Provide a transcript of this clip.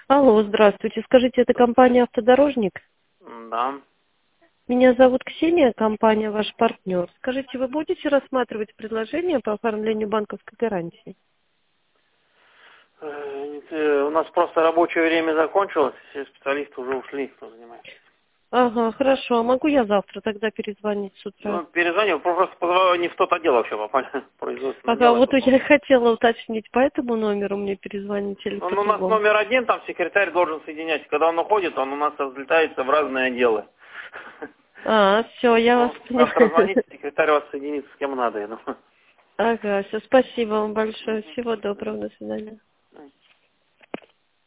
Алло, здравствуйте. Скажите, это компания «Автодорожник»? Да. Меня зовут Ксения, компания «Ваш партнер». Скажите, вы будете рассматривать предложение по оформлению банковской гарантии? У нас просто рабочее время закончилось, все специалисты уже ушли, кто занимается. Ага, хорошо. А могу я завтра тогда перезвонить с утра? Ну, перезвонил, просто позвонил не в тот отдел вообще попали, производственный Ага, отдел вот это. я хотела уточнить, по этому номеру мне перезвонить или по Он у нас другому? номер один, там секретарь должен соединять. Когда он уходит, он у нас разлетается в разные отделы. А, все, я вас Завтра поняла. звоните, секретарь вас соединит с кем надо, я думаю. Ага, все, спасибо вам большое. Всего доброго, до свидания.